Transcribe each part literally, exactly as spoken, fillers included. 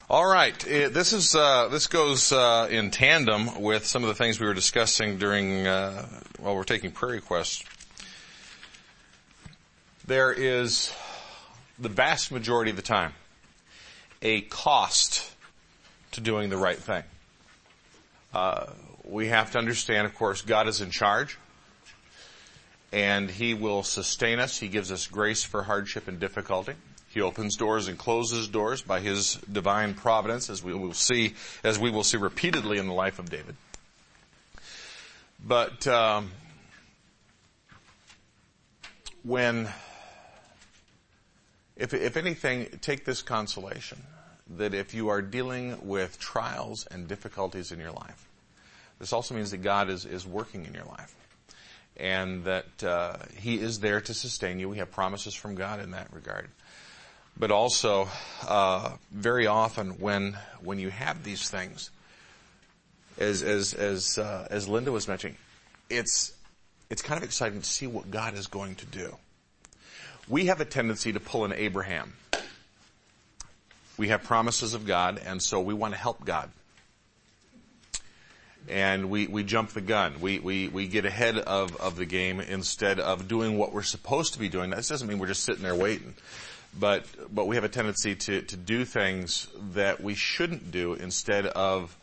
All right. It, this is uh, this goes uh, in tandem with some of the things we were discussing during uh, while we're taking prayer requests. There is, the vast majority of the time, a cost to doing the right thing. Uh, we have to understand, of course, God is in charge, and He will sustain us. He gives us grace for hardship and difficulty. He opens doors and closes doors by His divine providence, as we will see, as we will see repeatedly in the life of David. But um, when, if if anything, take this consolation that if you are dealing with trials and difficulties in your life, this also means that God is is working in your life, and that uh, He is there to sustain you. We have promises from God in that regard. But also, uh, very often when, when you have these things, as, as, as, uh, as Linda was mentioning, it's, it's kind of exciting to see what God is going to do. We have a tendency to pull an Abraham. We have promises of God, and so we want to help God. And we, we jump the gun. We, we, we get ahead of, of the game instead of doing what we're supposed to be doing. That doesn't mean we're just sitting there waiting. But, but we have a tendency to, to do things that we shouldn't do instead of,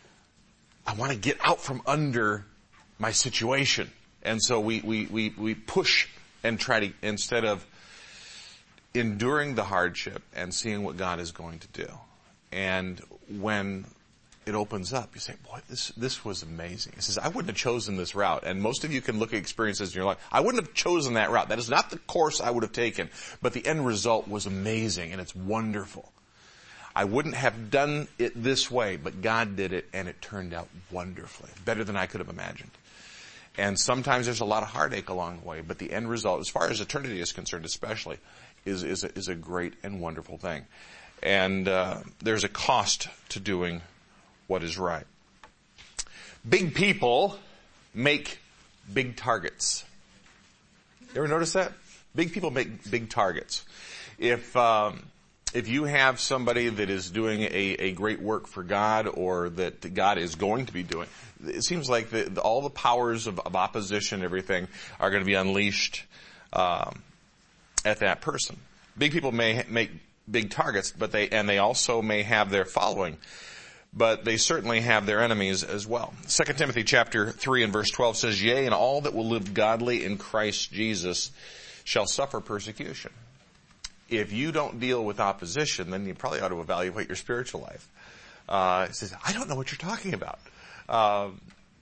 I want to get out from under my situation. And so we, we, we, we push and try to, instead of enduring the hardship and seeing what God is going to do. And when it opens up, you say, boy, this, this was amazing. It says, I wouldn't have chosen this route. And most of you can look at experiences in your life. I wouldn't have chosen that route. That is not the course I would have taken. But the end result was amazing and it's wonderful. I wouldn't have done it this way, but God did it and it turned out wonderfully. Better than I could have imagined. And sometimes there's a lot of heartache along the way, but the end result, as far as eternity is concerned especially, is, is, a, is a great and wonderful thing. And, uh, there's a cost to doing what is right. Big people make big targets. You ever notice that? Big people make big targets. If um, if you have somebody that is doing a, a great work for God, or that God is going to be doing, it seems like the, the, all the powers of, of opposition and everything are going to be unleashed um, at that person. Big people may make big targets, but they and they also may have their following. But they certainly have their enemies as well. Second Timothy chapter three and verse twelve says, Yea, and all that will live godly in Christ Jesus shall suffer persecution. If you don't deal with opposition, then you probably ought to evaluate your spiritual life. Uh, it says, I don't know what you're talking about. Uh,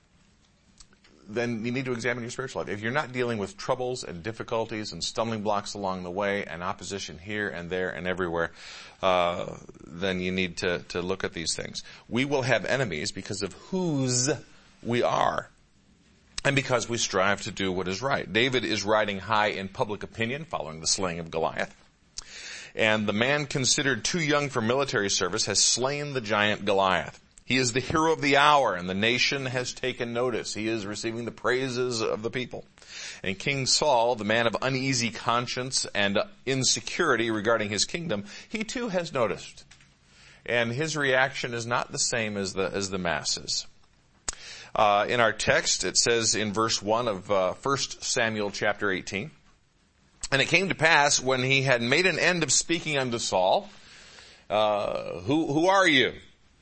then you need to examine your spiritual life. If you're not dealing with troubles and difficulties and stumbling blocks along the way and opposition here and there and everywhere, uh, then you need to, to look at these things. We will have enemies because of whose we are and because we strive to do what is right. David is riding high in public opinion following the slaying of Goliath. And the man considered too young for military service has slain the giant Goliath. He is the hero of the hour, and the nation has taken notice. He is receiving the praises of the people. And King Saul, the man of uneasy conscience and insecurity regarding his kingdom, he too has noticed. And his reaction is not the same as the as the masses. Uh, in our text, it says in verse one of uh, First Samuel chapter eighteen, And it came to pass, when he had made an end of speaking unto Saul, uh, who who are you?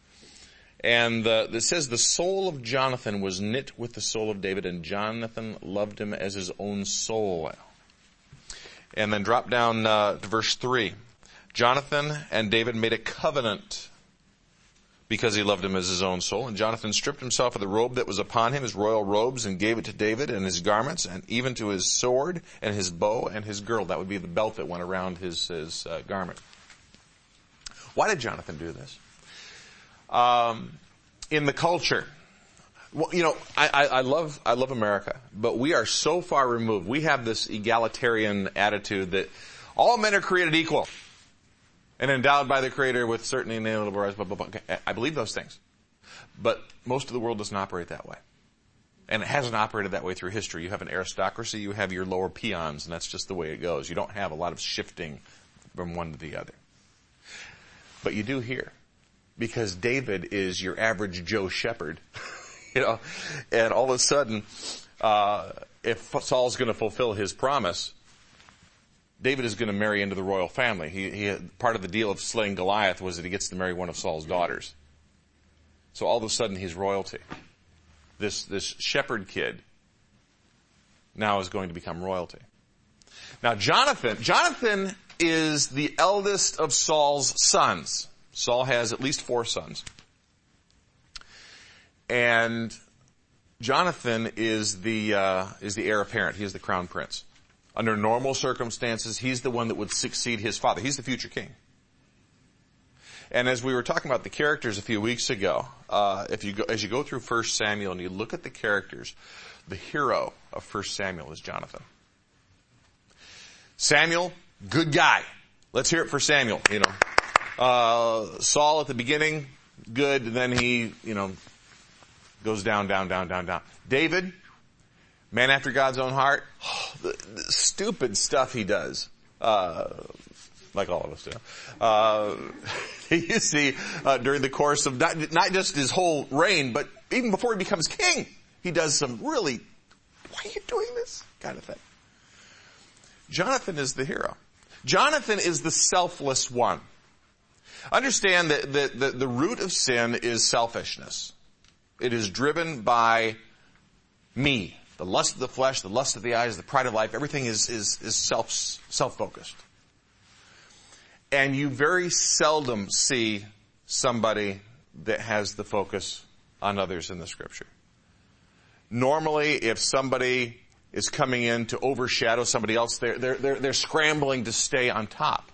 And uh, it says, the soul of Jonathan was knit with the soul of David, and Jonathan loved him as his own soul. And then drop down uh, to verse three. Jonathan and David made a covenant because he loved him as his own soul. And Jonathan stripped himself of the robe that was upon him, his royal robes, and gave it to David, and his garments, and even to his sword, and his bow, and his girdle. That would be the belt that went around his, his uh, garment. Why did Jonathan do this? Um, in the culture, well, you know, I, I, I love, I love America, but we are so far removed. We have this egalitarian attitude that all men are created equal and endowed by the Creator with certain inalienable rights, blah, blah, blah. Okay, I believe those things. But most of the world doesn't operate that way. And it hasn't operated that way through history. You have an aristocracy, you have your lower peons, and that's just the way it goes. You don't have a lot of shifting from one to the other. But you do here. because David is your average Joe shepherd. You know, and all of a sudden, uh, if Saul's going to fulfill his promise, David is going to marry into the royal family. He, he, part of the deal of slaying Goliath was that he gets to marry one of Saul's daughters. So all of a sudden he's royalty. This, this shepherd kid now is going to become royalty. Now Jonathan, Jonathan is the eldest of Saul's sons. Saul has at least four sons. And Jonathan is the, uh, is the heir apparent. He is the crown prince. Under normal circumstances, he's the one that would succeed his father. He's the future king. And as we were talking about the characters a few weeks ago, uh, if you go, as you go through First Samuel and you look at the characters, the hero of First Samuel is Jonathan. Samuel, good guy. Let's hear it for Samuel, you know. Uh, Saul at the beginning, good, and then he, you know, goes down, down, down, down, down. David, man after God's own heart. Oh, the, the stupid stuff he does. Uh, like all of us do. Uh, you see, uh, during the course of not, not just his whole reign, but even before he becomes king, he does some really, why are you doing this? Kind of thing. Jonathan is the hero. Jonathan is the selfless one. Understand that the, the, the root of sin is selfishness. It is driven by me. The lust of the flesh, the lust of the eyes, the pride of life, everything is, is, is self, self-focused. And you very seldom see somebody that has the focus on others in the scripture. Normally, if somebody is coming in to overshadow somebody else, they're, they're, they're, they're scrambling to stay on top.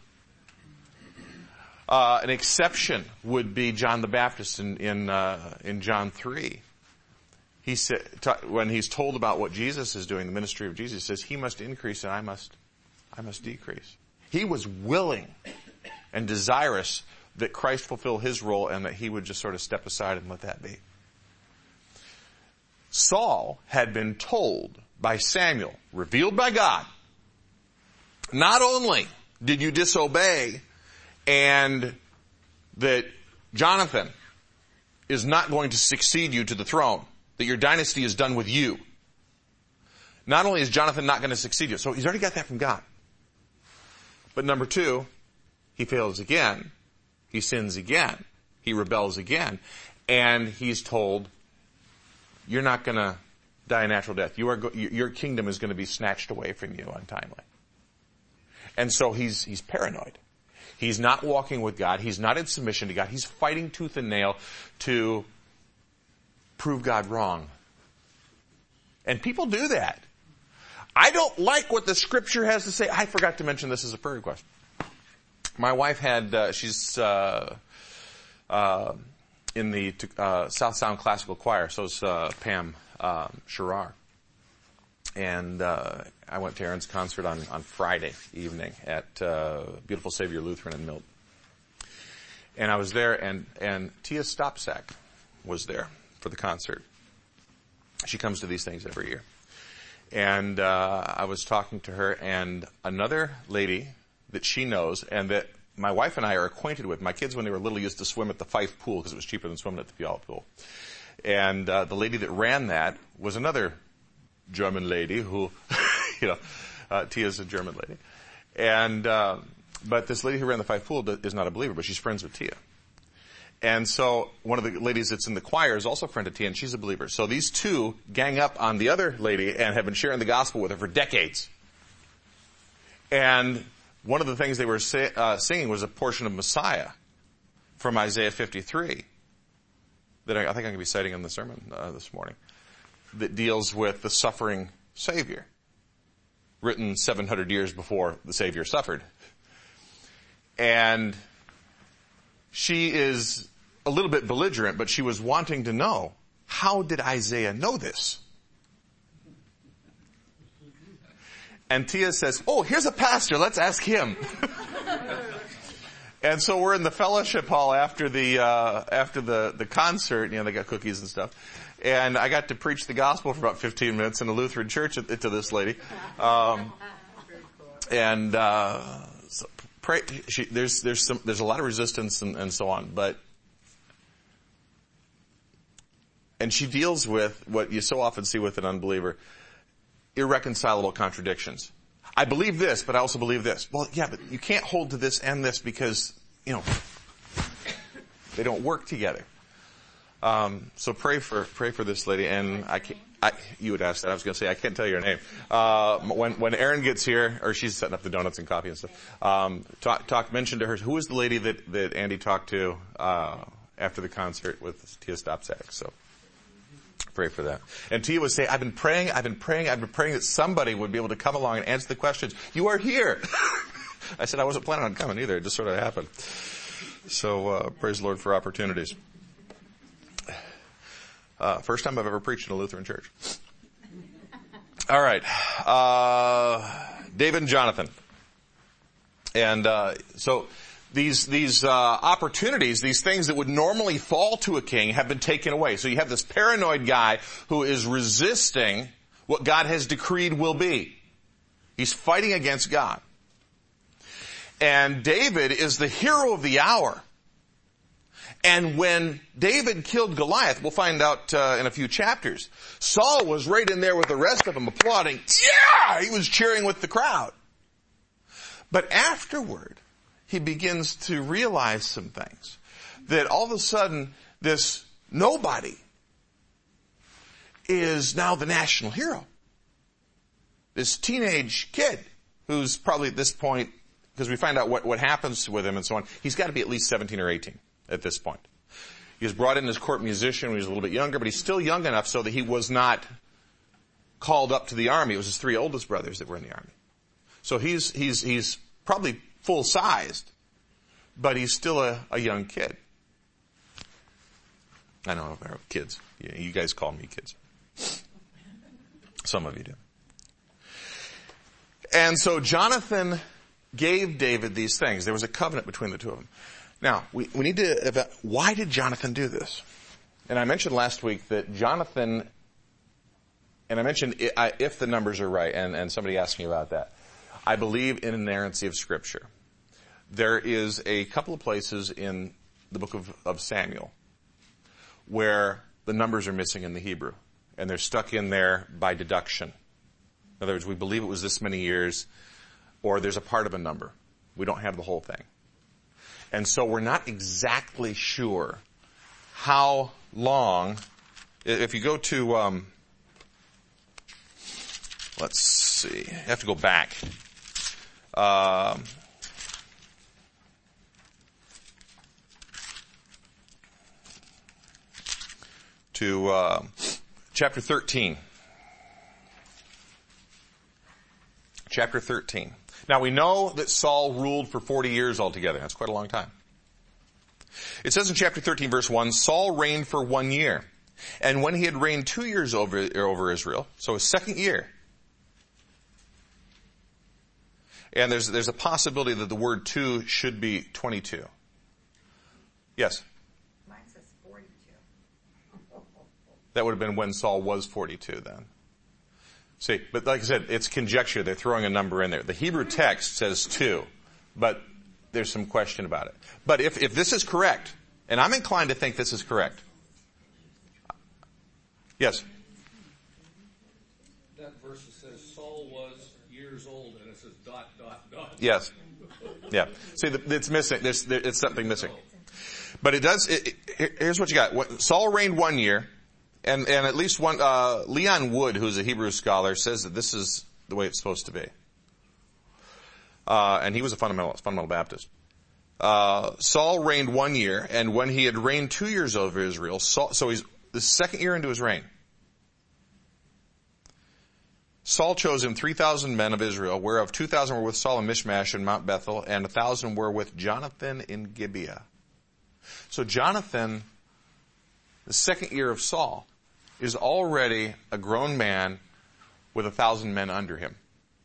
Uh, an exception would be John the Baptist in, in, uh, in John three. He said, t- when he's told about what Jesus is doing, the ministry of Jesus, he says, he must increase and I must, I must decrease. He was willing and desirous that Christ fulfill his role and that he would just sort of step aside and let that be. Saul had been told by Samuel, revealed by God, not only did you disobey and that Jonathan is not going to succeed you to the throne, that your dynasty is done with you. Not only is Jonathan not going to succeed you, so he's already got that from God. But number two, he fails again, he sins again, he rebels again, and he's told, you're not going to die a natural death. You are go- your kingdom is going to be snatched away from you untimely. And so he's he's paranoid. He's not walking with God. He's not in submission to God. He's fighting tooth and nail to prove God wrong. And people do that. I don't like what the scripture has to say. I forgot to mention this as a prayer request. My wife had, uh, she's uh, uh, in the uh, South Sound Classical Choir. So is uh, Pam uh, Sherrar. And uh, I went to Aaron's concert on, on Friday evening at uh, Beautiful Savior Lutheran in Milton. And I was there, and, and Tia Stopsack was there for the concert. She comes to these things every year. And uh, I was talking to her, and another lady that she knows and that my wife and I are acquainted with. My kids, when they were little, used to swim at the Fife pool because it was cheaper than swimming at the Puyallup pool. And uh, the lady that ran that was another German lady who, you know, uh, Tia's a German lady. And, uh, but this lady who ran the Fife pool is not a believer, but she's friends with Tia. And so one of the ladies that's in the choir is also a friend of Tia, and she's a believer. So these two gang up on the other lady and have been sharing the gospel with her for decades. And one of the things they were say, uh, singing was a portion of Messiah from Isaiah fifty-three that I, I think I'm going to be citing in the sermon uh, this morning, that deals with the suffering Savior, written seven hundred years before the Savior suffered. And she is a little bit belligerent, but she was wanting to know, how did Isaiah know this? And Tia says, oh, here's a pastor, let's ask him. And so we're in the fellowship hall after the, uh, after the, the concert, you know, they got cookies and stuff. And I got to preach the gospel for about fifteen minutes in a Lutheran church to this lady. Um, and, uh, so pray, she, there's, there's some, there's a lot of resistance and, and so on, but And she deals with what you so often see with an unbeliever, irreconcilable contradictions. I believe this, but I also believe this. Well, yeah, but you can't hold to this and this because, you know, they don't work together. Um, so pray for, pray for this lady. And I can't, I, you would ask that. I was going to say, I can't tell you her name. Uh, when, when Erin gets here, or she's setting up the donuts and coffee and stuff, um, talk, talk, mention to her, who was the lady that, that Andy talked to, uh, after the concert with Tia Stopsack. So pray for that. And Tia would say, I've been praying, I've been praying, I've been praying that somebody would be able to come along and answer the questions. You are here. I said I wasn't planning on coming either. It just sort of happened. So, uh, praise the Lord for opportunities. Uh, first time I've ever preached in a Lutheran church. All right. Uh, David and Jonathan. And, uh, so, These, these, uh, opportunities, these things that would normally fall to a king have been taken away. So you have this paranoid guy who is resisting what God has decreed will be. He's fighting against God. And David is the hero of the hour. And when David killed Goliath, we'll find out, uh, in a few chapters, Saul was right in there with the rest of them applauding. Yeah! He was cheering with the crowd. But afterward, he begins to realize some things. That all of a sudden, this nobody is now the national hero. This teenage kid, who's probably at this point, because we find out what, what happens with him and so on, he's got to be at least seventeen or eighteen at this point. He was brought in as court musician when he was a little bit younger, but he's still young enough so that he was not called up to the army. It was his three oldest brothers that were in the army. So he's, he's, he's probably full-sized, but he's still a, a young kid. I know, kids. You guys call me kids. Some of you do. And so Jonathan gave David these things. There was a covenant between the two of them. Now, we, we need to, why did Jonathan do this? And I mentioned last week that Jonathan, and I mentioned if the numbers are right, and, and somebody asked me about that. I believe in inerrancy of Scripture. There is a couple of places in the book of, of Samuel where the numbers are missing in the Hebrew, and they're stuck in there by deduction. In other words, we believe it was this many years, or there's a part of a number. We don't have the whole thing. And so we're not exactly sure how long, if you go to, um, let's see, you have to go back. Um, to uh, chapter thirteen. Chapter thirteen. Now we know that Saul ruled for forty years altogether. That's quite a long time. It says in chapter thirteen verse one, Saul reigned for one year. And when he had reigned two years over, over Israel, so his second year, and there's, there's a possibility that the word two should be twenty-two. Yes? Mine says forty-two. That would have been when Saul was forty-two then. See, but like I said, it's conjecture. They're throwing a number in there. The Hebrew text says two, but there's some question about it. But if, if this is correct, and I'm inclined to think this is correct. Yes? That verse says Saul was years old, and it says dot, dot, dot. Yes. Yeah. See, the, it's missing. There's, there, it's something missing. But it does, it, it, here's what you got. What, Saul reigned one year, and, and at least one, uh, Leon Wood, who's a Hebrew scholar, says that this is the way it's supposed to be. Uh, and he was a fundamentalist, fundamental Baptist. Uh, Saul reigned one year, and when he had reigned two years over Israel, Saul, so he's the second year into his reign, Saul chose him three thousand men of Israel, whereof two thousand were with Saul in Mishmash and Mount Bethel, and a thousand were with Jonathan in Gibeah. So Jonathan, the second year of Saul, is already a grown man with a thousand men under him.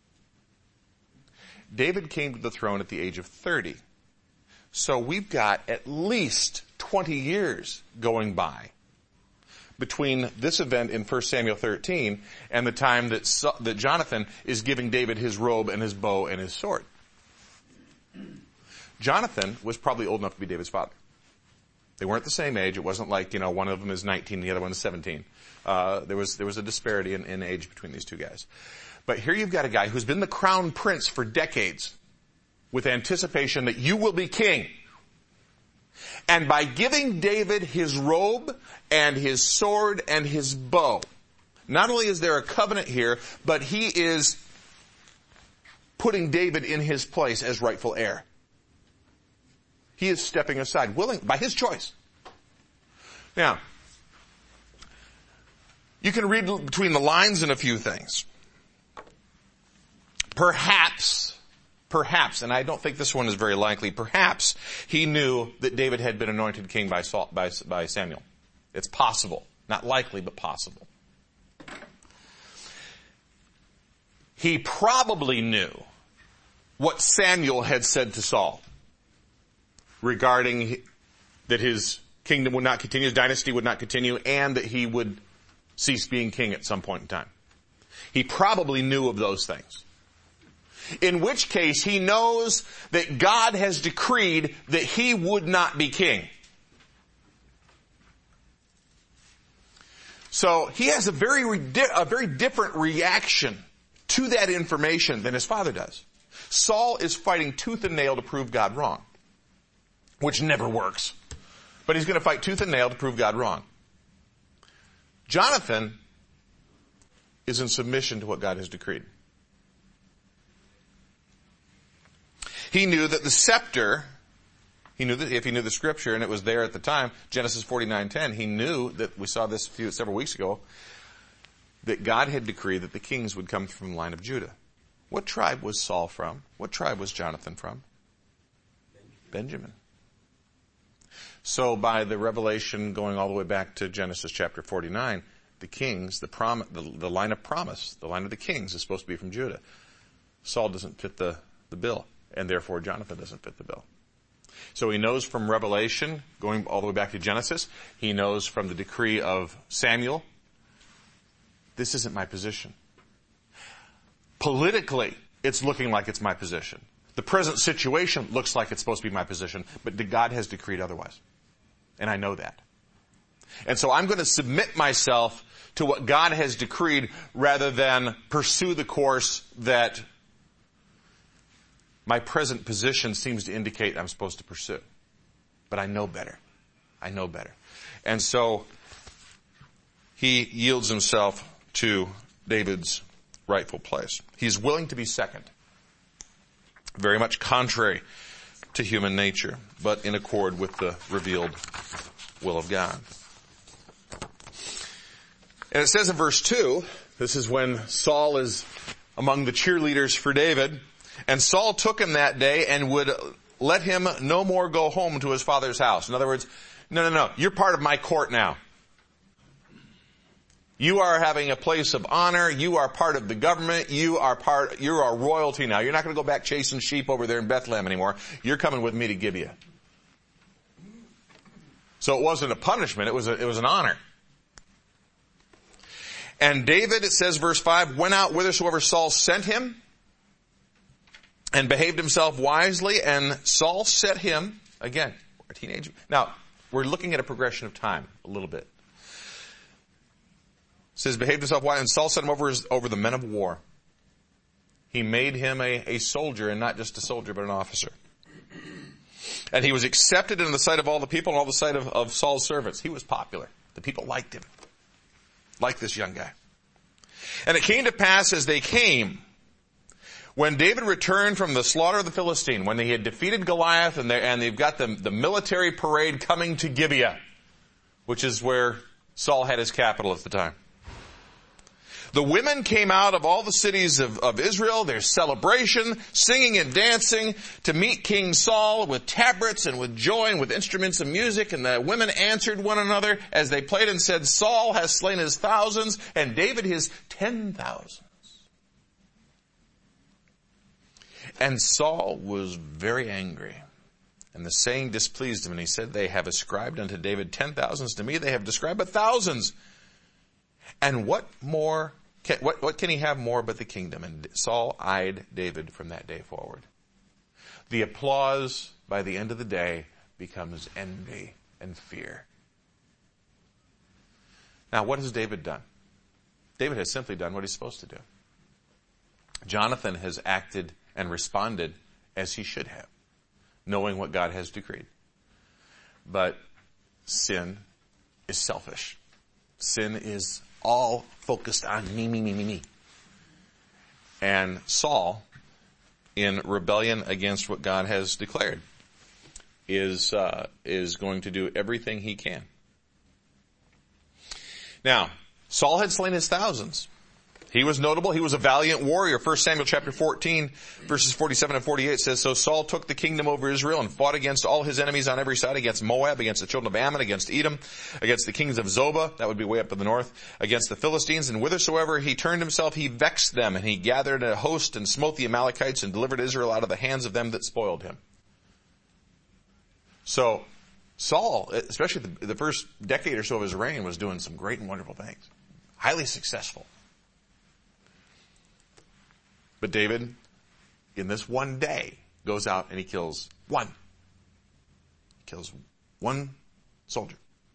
David came to the throne at the age of thirty. So we've got at least twenty years going by between this event in First Samuel thirteen and the time that, that Jonathan is giving David his robe and his bow and his sword. Jonathan was probably old enough to be David's father. They weren't the same age. It wasn't like, you know, one of them is nineteen, the other one is seventeen. Uh, there was, there was a disparity in, in age between these two guys. But here you've got a guy who's been the crown prince for decades with anticipation that you will be king. And by giving David his robe and his sword and his bow, not only is there a covenant here, but he is putting David in his place as rightful heir. He is stepping aside, willing, by his choice. Now, you can read between the lines in a few things. Perhaps, perhaps, and I don't think this one is very likely, perhaps he knew that David had been anointed king by, Saul, by, by Samuel. It's possible. Not likely, but possible. He probably knew what Samuel had said to Saul regarding that his kingdom would not continue, his dynasty would not continue, and that he would cease being king at some point in time. He probably knew of those things. In which case, he knows that God has decreed that he would not be king. So he has a very, a very different reaction to that information than his father does. Saul is fighting tooth and nail to prove God wrong, which never works. But he's going to fight tooth and nail to prove God wrong. Jonathan is in submission to what God has decreed. He knew that the scepter, he knew that if he knew the scripture, and it was there at the time, Genesis forty-nine ten, he knew that, we saw this a few, several weeks ago, that God had decreed that the kings would come from the line of Judah. What tribe was Saul from? What tribe was Jonathan from? Benjamin. So by the revelation going all the way back to Genesis chapter forty-nine, the kings, the, prom, the, the line of promise, the line of the kings is supposed to be from Judah. Saul doesn't fit the, the bill, and therefore Jonathan doesn't fit the bill. So he knows from Revelation, going all the way back to Genesis, he knows from the decree of Samuel, this isn't my position. Politically, it's looking like it's my position. The present situation looks like it's supposed to be my position, but God has decreed otherwise. And I know that. And so I'm going to submit myself to what God has decreed rather than pursue the course that my present position seems to indicate I'm supposed to pursue. But I know better. I know better. And so he yields himself to David's rightful place. He's willing to be second. Very much contrary to human nature, but in accord with the revealed will of God. And it says in verse two, this is when Saul is among the cheerleaders for David, and Saul took him that day and would let him no more go home to his father's house. In other words, no, no, no, you're part of my court now. You are having a place of honor. You are part of the government. You are part, you are royalty now. You're not going to go back chasing sheep over there in Bethlehem anymore. You're coming with me to Gibeah. So it wasn't a punishment. It was a, it was an honor. And David, it says verse five, went out whithersoever Saul sent him and behaved himself wisely. And Saul set him, again, a teenager. Now, we're looking at a progression of time a little bit. It says, behaved himself wisely, and Saul set him over, his, over the men of war. He made him a, a soldier, and not just a soldier, but an officer. And he was accepted in the sight of all the people and all the sight of, of Saul's servants. He was popular. The people liked him. Liked this young guy. And it came to pass as they came, when David returned from the slaughter of the Philistine, when they had defeated Goliath, and, and they've got the, the military parade coming to Gibeah, which is where Saul had his capital at the time. The women came out of all the cities of, of Israel, their celebration, singing and dancing to meet King Saul with tabrets and with joy and with instruments of music. And the women answered one another as they played and said, Saul has slain his thousands and David his ten thousands. And Saul was very angry. And the saying displeased him. And he said, they have ascribed unto David ten thousands. To me they have described but thousands. And what more, can, what, what can he have more but the kingdom? And Saul eyed David from that day forward. The applause by the end of the day becomes envy and fear. Now, what has David done? David has simply done what he's supposed to do. Jonathan has acted and responded as he should have, knowing what God has decreed. But sin is selfish. Sin is all focused on me, me, me, me, me. And Saul, in rebellion against what God has declared, is uh, is going to do everything he can. Now, Saul had slain his thousands. He was notable. He was a valiant warrior. First Samuel chapter fourteen, verses forty-seven and forty-eight says, So Saul took the kingdom over Israel and fought against all his enemies on every side, against Moab, against the children of Ammon, against Edom, against the kings of Zobah, that would be way up to the north, against the Philistines. And whithersoever he turned himself, he vexed them, and he gathered a host and smote the Amalekites and delivered Israel out of the hands of them that spoiled him. So Saul, especially the, the first decade or so of his reign, was doing some great and wonderful things. Highly successful. But David, in this one day, goes out and he kills one. He kills one soldier.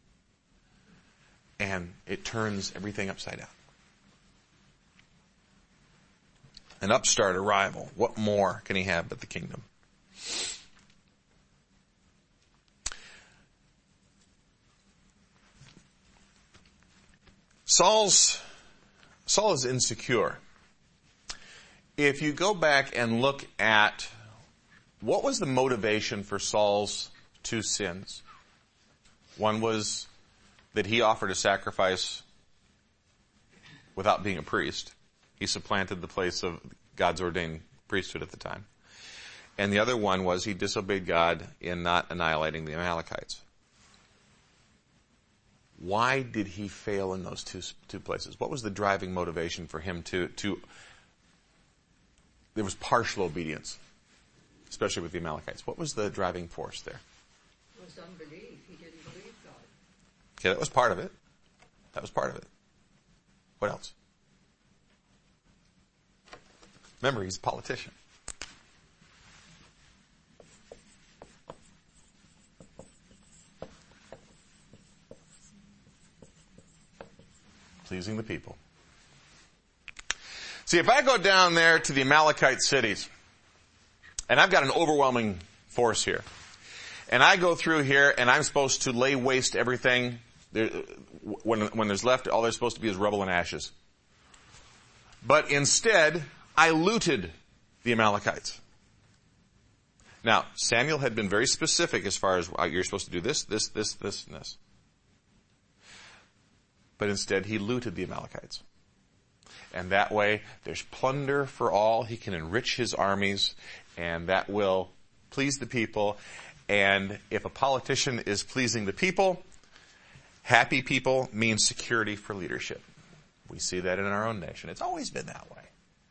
And it turns everything upside down. An upstart, a rival. What more can he have but the kingdom? Saul's, Saul is insecure. If you go back and look at what was the motivation for Saul's two sins, one was that he offered a sacrifice without being a priest. He supplanted the place of God's ordained priesthood at the time. And the other one was he disobeyed God in not annihilating the Amalekites. Why did he fail in those two, two places? What was the driving motivation for him to, to There was partial obedience, especially with the Amalekites. What was the driving force there? It was unbelief. He didn't believe God. Okay, that was part of it. That was part of it. What else? Remember, he's a politician. Pleasing the people. See, if I go down there to the Amalekite cities, and I've got an overwhelming force here, and I go through here and I'm supposed to lay waste everything, there, when, when there's left, all there's supposed to be is rubble and ashes. But instead, I looted the Amalekites. Now, Samuel had been very specific as far as uh, you're supposed to do this, this, this, this, and this. But instead, he looted the Amalekites. And that way, there's plunder for all. He can enrich his armies, and that will please the people. And if a politician is pleasing the people, happy people means security for leadership. We see that in our own nation. It's always been that way.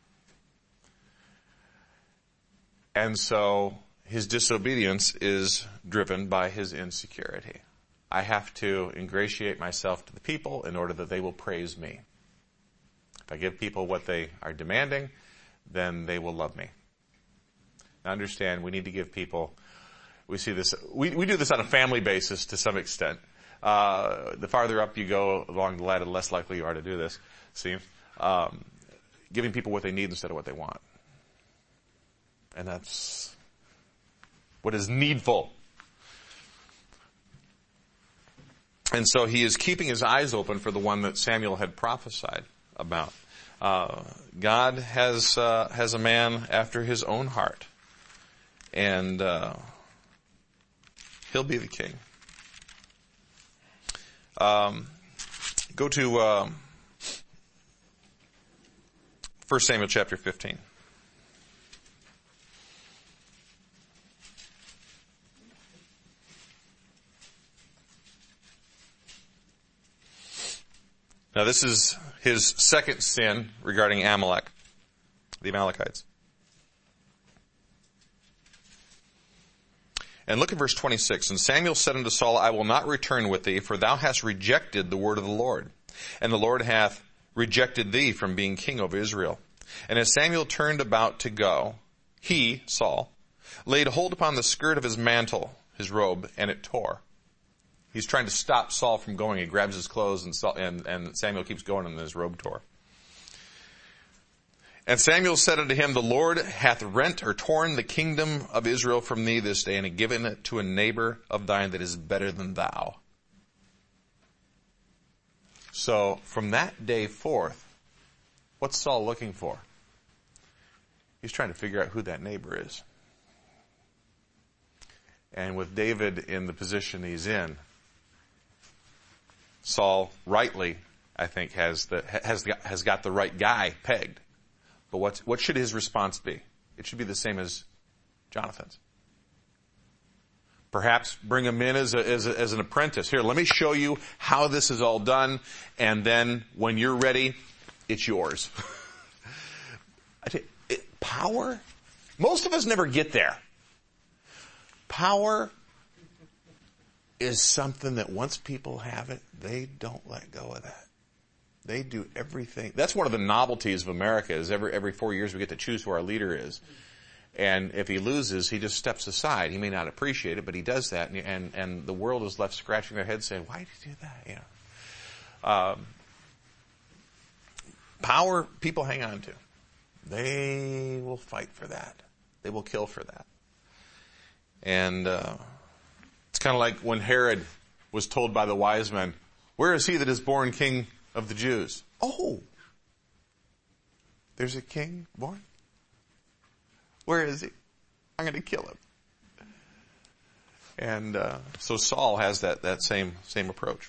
And so, his disobedience is driven by his insecurity. I have to ingratiate myself to the people in order that they will praise me. If I give people what they are demanding, then they will love me. Now understand, we need to give people, we see this, we, we do this on a family basis to some extent. Uh, the farther up you go along the ladder, the less likely you are to do this, see? Um, giving people what they need instead of what they want. And that's what is needful. And so he is keeping his eyes open for the one that Samuel had prophesied about. Uh, God has uh, has a man after his own heart, and uh, he'll be the king. Um, go to uh, First Samuel chapter fifteen. Now this is his second sin regarding Amalek, the Amalekites. And look at verse twenty-six. And Samuel said unto Saul, I will not return with thee, for thou hast rejected the word of the Lord. And the Lord hath rejected thee from being king over Israel. And as Samuel turned about to go, he, Saul, laid hold upon the skirt of his mantle, his robe, and it tore. He's trying to stop Saul from going. He grabs his clothes, and, Saul, and, and Samuel keeps going, and his robe tore. And Samuel said unto him, the Lord hath rent or torn the kingdom of Israel from thee this day, and hath given it to a neighbor of thine that is better than thou. So, from that day forth, what's Saul looking for? He's trying to figure out who that neighbor is. And with David in the position he's in, Saul rightly, I think, has the has got, has got the right guy pegged. But what what should his response be? It should be the same as Jonathan's. Perhaps bring him in as a, as a, as an apprentice. Here, let me show you how this is all done, and then when you're ready, it's yours. I tell you, it, power. Most of us never get there. Power is something that once people have it, they don't let go of that. They do everything. That's one of the novelties of America is every, every four years we get to choose who our leader is. And if he loses, he just steps aside. He may not appreciate it, but he does that. And, and, and the world is left scratching their head saying, why did you do that? You know, um, power people hang on to. They will fight for that. They will kill for that. And uh, it's kind of like when Herod was told by the wise men, where is he that is born king of the Jews? Oh, there's a king born? Where is he? I'm going to kill him. And uh, so Saul has that, that same same approach.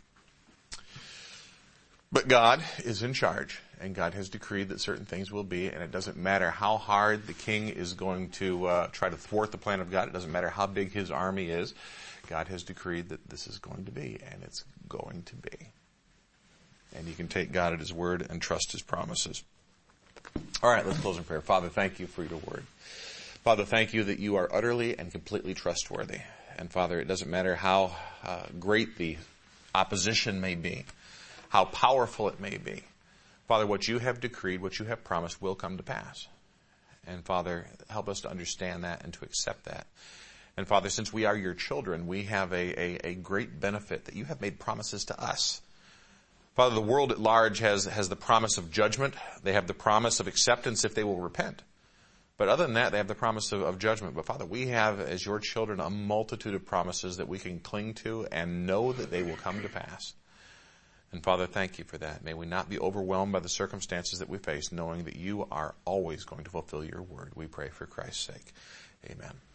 But God is in charge, and God has decreed that certain things will be, and it doesn't matter how hard the king is going to uh, try to thwart the plan of God. It doesn't matter how big his army is. God has decreed that this is going to be, and it's going to be. And you can take God at his word and trust his promises. All right, let's close in prayer. Father, thank you for your word. Father, thank you that you are utterly and completely trustworthy. And Father, it doesn't matter how uh, great the opposition may be, how powerful it may be. Father, what you have decreed, what you have promised will come to pass. And Father, help us to understand that and to accept that. And Father, since we are your children, we have a, a, a great benefit that you have made promises to us. Father, the world at large has, has the promise of judgment. They have the promise of acceptance if they will repent. But other than that, they have the promise of, of judgment. But Father, we have, as your children, a multitude of promises that we can cling to and know that they will come to pass. And Father, thank you for that. May we not be overwhelmed by the circumstances that we face, knowing that you are always going to fulfill your word. We pray for Christ's sake. Amen.